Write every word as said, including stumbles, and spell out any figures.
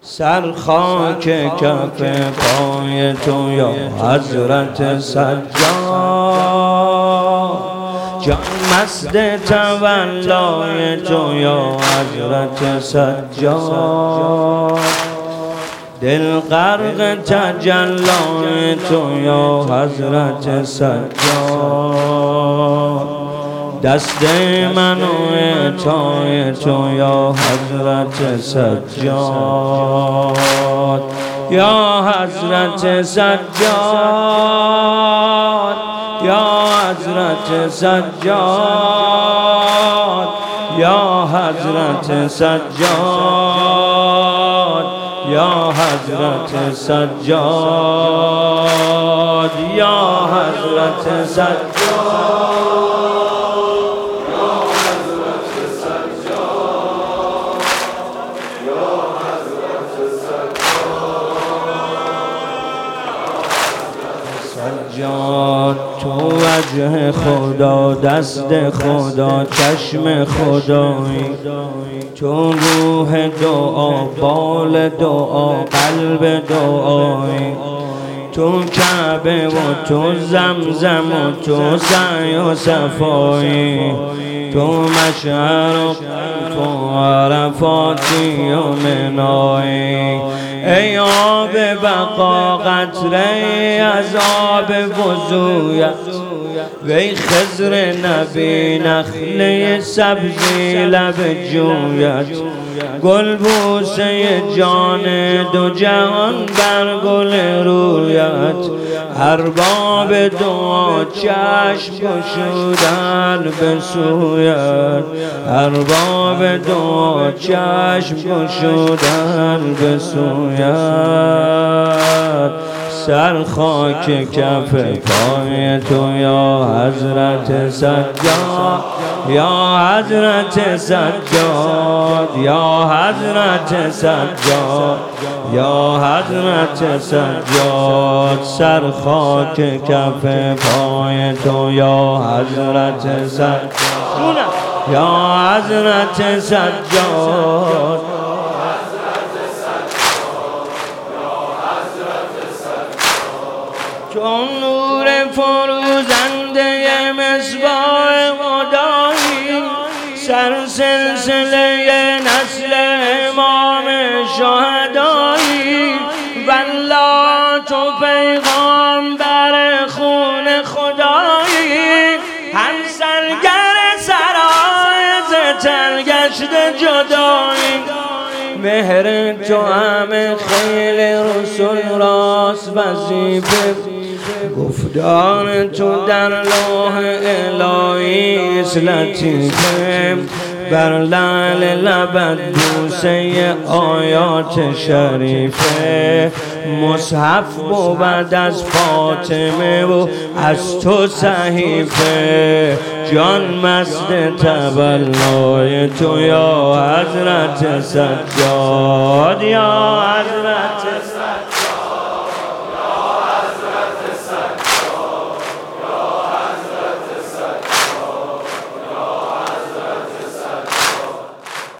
سر خاک کف پای تو یا حضرت سجاد، جان مست تولای تو یا حضرت سجاد، دل غرق تجلای تو یا حضرت سجاد، دست من و اعطای تو یا حضرت سجاد، یا حضرت سجاد، یا حضرت سجاد، یا حضرت سجاد، یا حضرت سجاد، یا حضرت سجاد. تو وجه خدا، دست خدا، چشم خدایی، تو روح دعا، بال دعا، قلب دعایی، تو کعبه و تو زمزم و تو سعی و صفایی، تو مشعر و قیف و عرفاتی و منایی، ای آب بقا قطره از آب وضویت، وی خضر نبی نخله سبزی لب جویت، گل بوسه جان دو جهان بر گل رویت، ارباب دعا چشم گشودن به سویت، ارباب دعا چشم گشودن به سویت، سر خاک کف پای تو یا حضرت سجاد، یا حضرت سجاد، یا حضرت سجاد، یا حضرت سجاد، سر خاک کف پای تو یا حضرت سجاد، یا حضرت سجاد، چون نور فروزنده مصباح خدایی، سر سلسله نسل امام شهدایی، والله تو پیغامبر خون خدایی، هم سرگر سرایز ترگشت جدایی، مهر تو همه خیل رسول راست وظیفه، گفتار تو در لوح الهی است لطیفه، بر لعل لبت بوسه آیات شریفه، مصحف بود از فاطمه و از تو صحیفه، جان مست تولای تو یا حضرت سجاد، یا حضرت سجاد، یا حضرت سجاد، یا